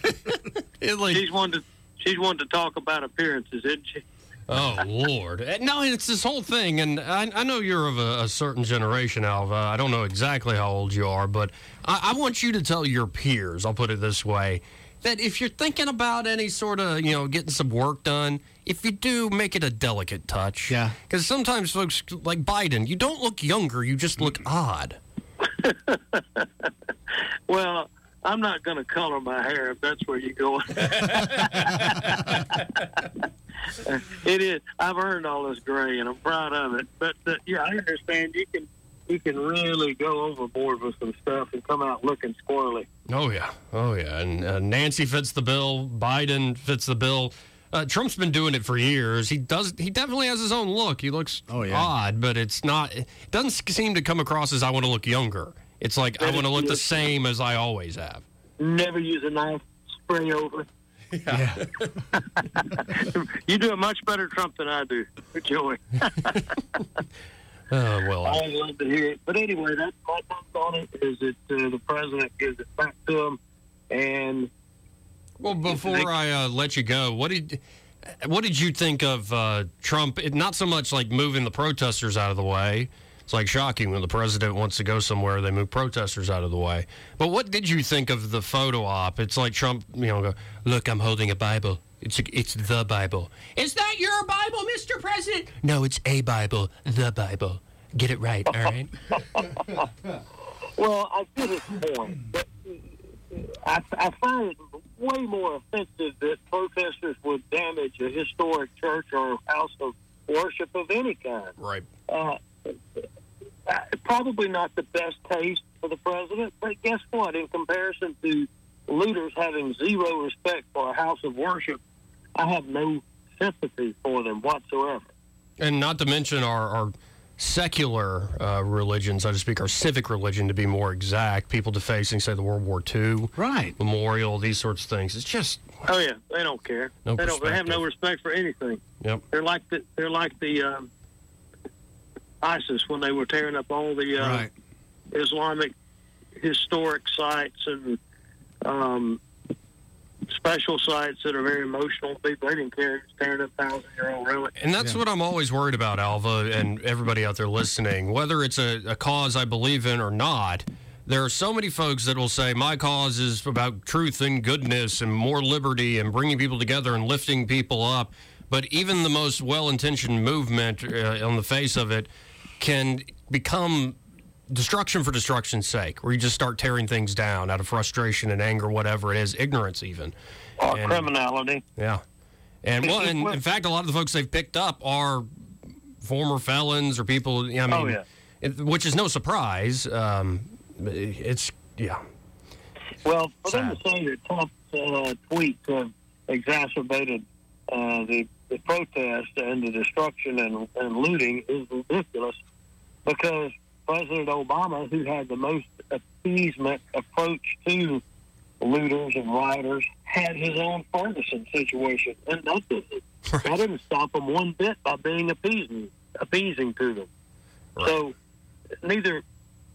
She's one to talk about appearances, isn't she? Oh, Lord. No, it's this whole thing, and I know you're of a certain generation, Alva. I don't know exactly how old you are, but I want you to tell your peers, I'll put it this way, that if you're thinking about any sort of, getting some work done, if you do, make it a delicate touch. Yeah. Because sometimes folks like Biden, you don't look younger, you just look odd. Well, I'm not going to color my hair if that's where you're going. It is. I've earned all this gray, and I'm proud of it. But yeah, I understand you can really go overboard with some stuff and come out looking squirrely. Oh yeah. And Nancy fits the bill. Biden fits the bill. Trump's been doing it for years. He definitely has his own look. He looks odd, but it's not. It doesn't seem to come across as I want to look younger. It's like I want to look the same as I always have. Never use a knife. Spray over. Yeah. You do a much better Trump than I do, Joey. Well, I love to hear it. But anyway, that's my thoughts on it, is that the president gives it back to him. And well, before I let you go, what did you think of Trump? Not so much like moving the protesters out of the way. It's like shocking when the president wants to go somewhere, they move protesters out of the way. But what did you think of the photo op? It's like Trump, go, look, I'm holding a Bible. It's the Bible. Is that your Bible, Mr. President? No, it's a Bible, the Bible. Get it right, all right? Well, I get his point, but I find it way more offensive that protesters would damage a historic church or house of worship of any kind. Right. Probably not the best taste for the president, but guess what? In comparison to looters having zero respect for a house of worship, I have no sympathy for them whatsoever. And not to mention our secular religion, so to speak, our civic religion, to be more exact, people defacing, say, the World War II memorial, these sorts of things. It's just... Oh, yeah. They don't care. They have no respect for anything. Yep. They're like the ISIS when they were tearing up all the Islamic historic sites and special sites that are very emotional. People, they didn't care. Just tearing up 1,000-year-old relics. And that's what I'm always worried about, Alva, and everybody out there listening. Whether it's a cause I believe in or not, there are so many folks that will say, my cause is about truth and goodness and more liberty and bringing people together and lifting people up. But even the most well-intentioned movement on the face of it can become destruction for destruction's sake, where you just start tearing things down out of frustration and anger, whatever it is, ignorance even. Or criminality. Yeah. And, well, and in fact, a lot of the folks they've picked up are former felons or people, which is no surprise. It's, Well, for them to say that Trump's tweets exacerbated the protest and the destruction and looting is ridiculous, because President Obama, who had the most appeasement approach to looters and rioters, had his own Ferguson situation, and that didn't stop him one bit by being appeasing to them. Right. So neither,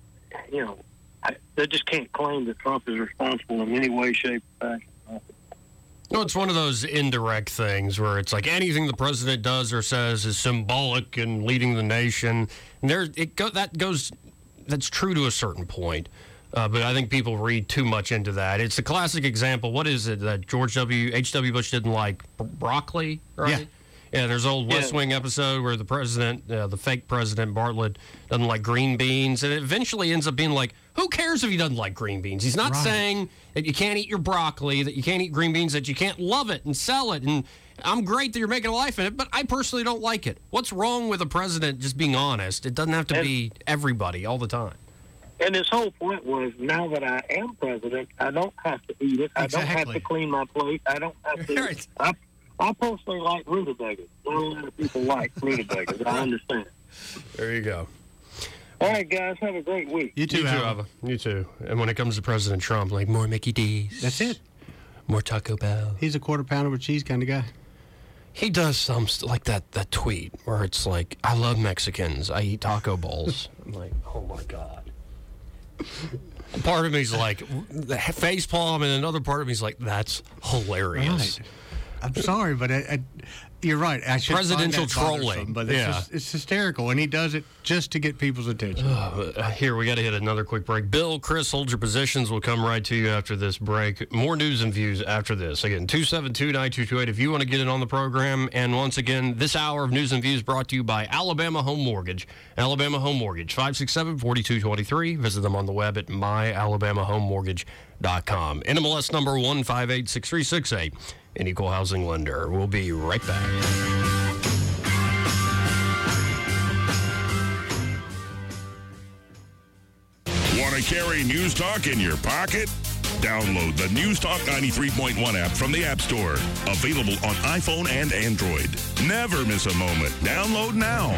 they just can't claim that Trump is responsible in any way, shape, or fashion. No, it's one of those indirect things where it's like anything the president does or says is symbolic and leading the nation. And that's true to a certain point. But I think people read too much into that. It's a classic example. What is it that H.W. Bush didn't like? Broccoli, right? Yeah, there's an old West Wing episode where the president, the fake president, Bartlett, doesn't like green beans. And it eventually ends up being like, who cares if he doesn't like green beans? He's not saying that you can't eat your broccoli, that you can't eat green beans, that you can't love it and sell it. And I'm great that you're making a life in it, but I personally don't like it. What's wrong with a president just being honest? It doesn't have to be everybody all the time. And his whole point was, now that I am president, I don't have to eat it. I don't have to clean my plate. I don't have to. I personally like rutabagas. Not a lot of people like rutabagas. I understand. There you go. All right, guys, have a great week. You too, Alva. You too. And when it comes to President Trump, like more Mickey D's. That's it. More Taco Bell. He's a quarter pounder with cheese kind of guy. He does some like that tweet where it's like, I love Mexicans. I eat taco bowls. I'm like, oh my God. Part of me's like, the face palm, and another part of me's like, that's hilarious. Right. I'm sorry, but you're right. I should presidential trolling, but it's hysterical, and he does it just to get people's attention. Here, we got to hit another quick break. Bill, Chris, hold your positions. We'll come right to you after this break. More news and views after this. Again, 272-9228 if you want to get in on the program. And once again, this hour of news and views brought to you by Alabama Home Mortgage. Alabama Home Mortgage, 567-4223. Visit them on the web at myalabamahomemortgage.com. NMLS number 1586368. An equal housing lender. We'll be right back. Want to carry News Talk in your pocket? Download the News Talk 93.1 app from the App Store. Available on iPhone and Android. Never miss a moment. Download now.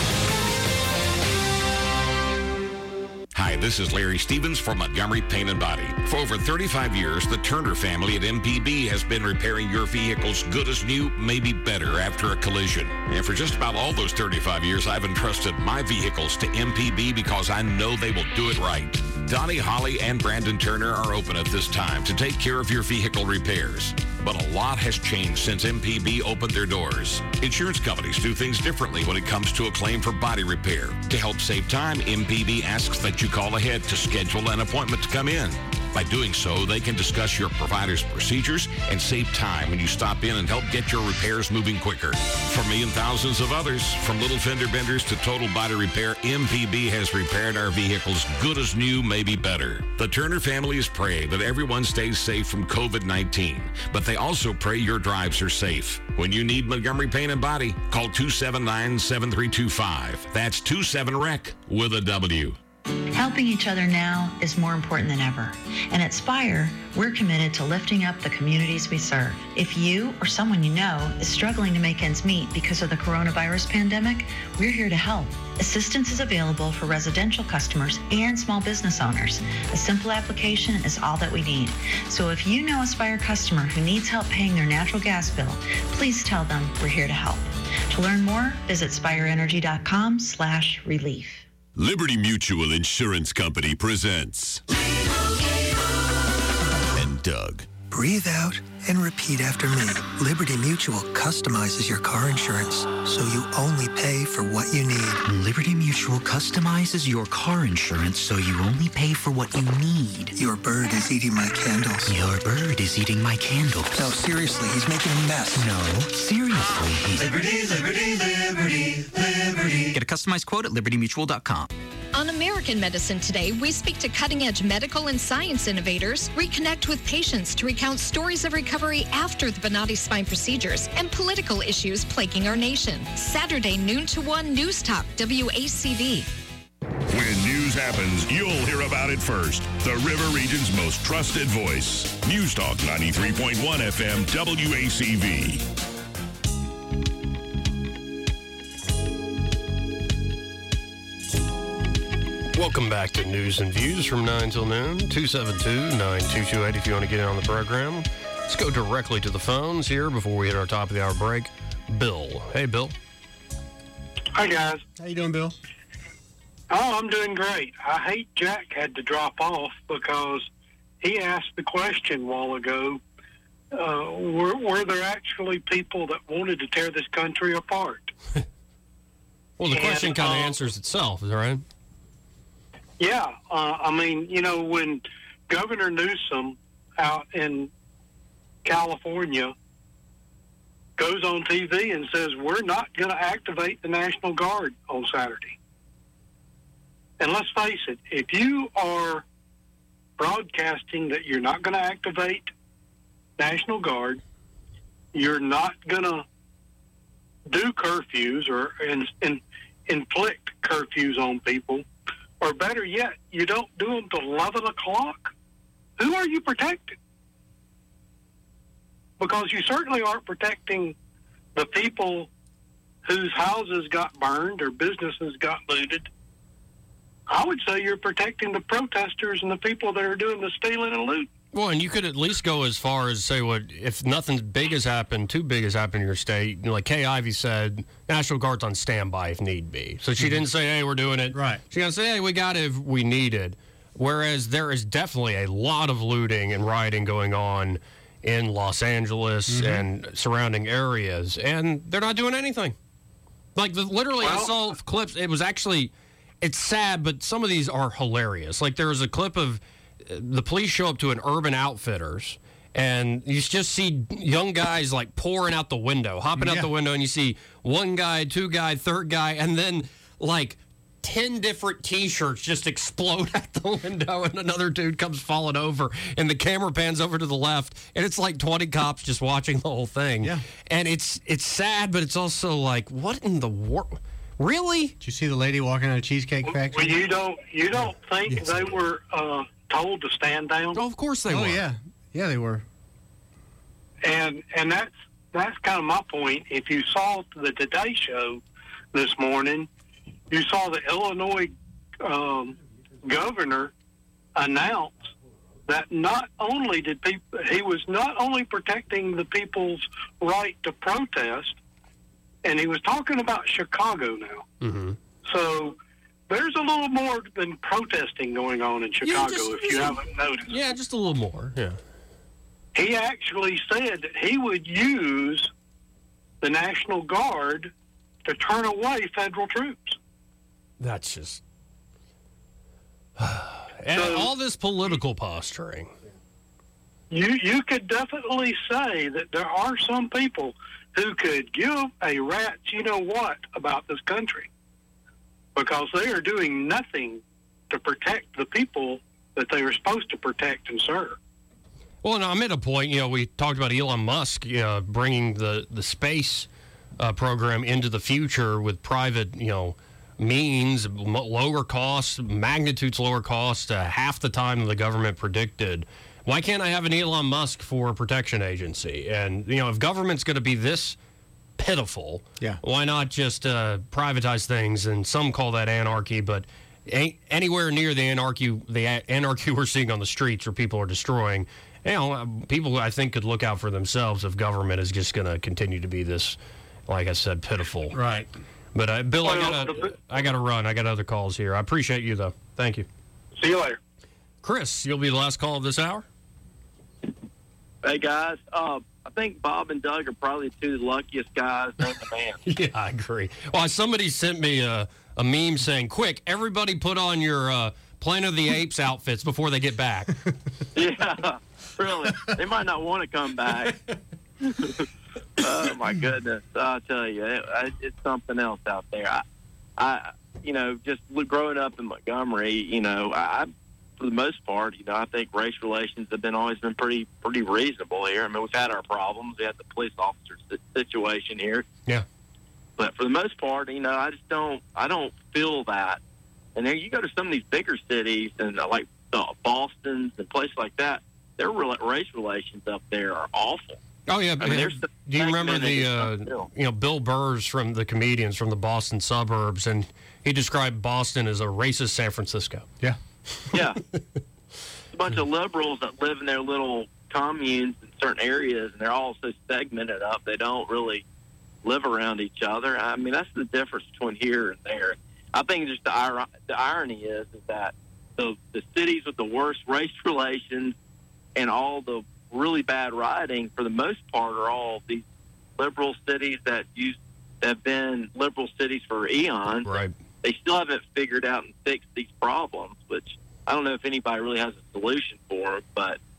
Hi, this is Larry Stevens from Montgomery Paint and Body. For over 35 years, the Turner family at MPB has been repairing your vehicles good as new, maybe better after a collision. And for just about all those 35 years, I've entrusted my vehicles to MPB because I know they will do it right. Donnie, Holly, and Brandon Turner are open at this time to take care of your vehicle repairs. But a lot has changed since MPB opened their doors. Insurance companies do things differently when it comes to a claim for body repair. To help save time, MPB asks that you call ahead to schedule an appointment to come in. By doing so, they can discuss your provider's procedures and save time when you stop in and help get your repairs moving quicker. For me and thousands of others, from little fender benders to total body repair, MPB has repaired our vehicles good as new, maybe better. The Turner family is praying that everyone stays safe from COVID-19, but they also pray your drives are safe. When you need Montgomery Paint and Body, call 279-7325. That's 27-REC with a W. Helping each other now is more important than ever. And at Spire, we're committed to lifting up the communities we serve. If you or someone you know is struggling to make ends meet because of the coronavirus pandemic, we're here to help. Assistance is available for residential customers and small business owners. A simple application is all that we need. So if you know a Spire customer who needs help paying their natural gas bill, please tell them we're here to help. To learn more, visit spireenergy.com/relief. Liberty Mutual Insurance Company presents and Doug. Breathe out and repeat after me. Liberty Mutual customizes your car insurance so you only pay for what you need. Liberty Mutual customizes your car insurance so you only pay for what you need. Your bird is eating my candles. Your bird is eating my candles. No, seriously, he's making a mess. No, seriously, he's... Liberty, liberty, liberty, liberty. Get a customized quote at libertymutual.com. On American Medicine Today, we speak to cutting-edge medical and science innovators, reconnect with patients to recount stories of recovery after the Bonati spine procedures, and political issues plaguing our nation. Saturday, noon to 1, News Talk, WACV. When news happens, you'll hear about it first. The River Region's most trusted voice. News Talk 93.1 FM, WACV. Welcome back to News and Views from 9 till noon, 272-9228 if you want to get in on the program. Let's go directly to the phones here before we hit our top of the hour break. Bill. Hey, Bill. Hi, guys. How you doing, Bill? Oh, I'm doing great. I hate Jack had to drop off because he asked the question a while ago, were there actually people that wanted to tear this country apart? Well, the question kind of answers itself, is that right? Yeah. I mean, you know, when Governor Newsom out in California goes on TV and says, we're not going to activate the National Guard on Saturday. And let's face it, if you are broadcasting that you're not going to activate National Guard, you're not going to do curfews or inflict curfews on people, or better yet, you don't do them till 11 o'clock, who are you protecting? Because you certainly aren't protecting the people whose houses got burned or businesses got looted. I would say you're protecting the protesters and the people that are doing the stealing and loot. Well, and you could at least go as far as say, what if nothing big has happened, too big has happened in your state? You know, like Kay Ivey said, National Guard's on standby if need be. So she didn't say, hey, we're doing it. Right. She gonna say, hey, we got it if we need it. Whereas there is definitely a lot of looting and rioting going on in Los Angeles and surrounding areas, and they're not doing anything. Like, literally, I saw clips. It was actually, it's sad, but some of these are hilarious. Like, there was a clip of the police show up to an Urban Outfitters, and you just see young guys, like, pouring out the window, hopping out the window, and you see one guy, two guy, third guy, and then, like, 10 different T-shirts just explode out the window, and another dude comes falling over, and the camera pans over to the left, and it's like 20 cops just watching the whole thing. Yeah. And it's sad, but it's also like, what in the world? Really? Did you see the lady walking out of Cheesecake Factory? Well, you don't think they were told to stand down? Oh, of course they were. Oh, yeah. Yeah, they were. And that's kind of my point. If you saw the Today Show this morning, you saw the Illinois governor announce that not only did he was not only protecting the people's right to protest, and he was talking about Chicago now. Mm-hmm. So there's a little more than protesting going on in Chicago, if you haven't noticed. Yeah, just a little more. Yeah. He actually said that he would use the National Guard to turn away federal troops. That's just... and all this political posturing. You could definitely say that there are some people who could give a rat's you-know-what about this country because they are doing nothing to protect the people that they are supposed to protect and serve. Well, and I'm at a point, we talked about Elon Musk bringing the space program into the future with private, means, lower costs, magnitudes lower costs, half the time the government predicted. Why can't I have an Elon Musk for a protection agency? And, if government's going to be this pitiful, why not just privatize things? And some call that anarchy, but ain't anywhere near the anarchy we're seeing on the streets where people are destroying. People, I think, could look out for themselves if government is just going to continue to be this, like I said, pitiful. Right. But, Bill, I gotta run. I got other calls here. I appreciate you, though. Thank you. See you later. Chris, you'll be the last call of this hour. Hey, guys. I think Bob and Doug are probably the two luckiest guys in the band. Yeah, I agree. Well, somebody sent me a meme saying, quick, everybody put on your Planet of the Apes outfits before they get back. Yeah, really. They might not want to come back. Oh, my goodness. I'll tell you, it's something else out there. I just growing up in Montgomery, for the most part, I think race relations have always been pretty reasonable here. I mean, we've had our problems. We had the police officer situation here. Yeah. But for the most part, I don't feel that. And then you go to some of these bigger cities and like Boston's and places like that, their race relations up there are awful. Oh, yeah. Do you remember Bill Burrs from the comedians from the Boston suburbs, and he described Boston as a racist San Francisco. Yeah. Yeah. A bunch of liberals that live in their little communes in certain areas, and they're all so segmented up, they don't really live around each other. I mean, that's the difference between here and there. I think just the irony is that the cities with the worst race relations and all the really bad riding, for the most part, are all these liberal cities that have been liberal cities for eons. Right. They still haven't figured out and fixed these problems, which I don't know if anybody really has a solution for, but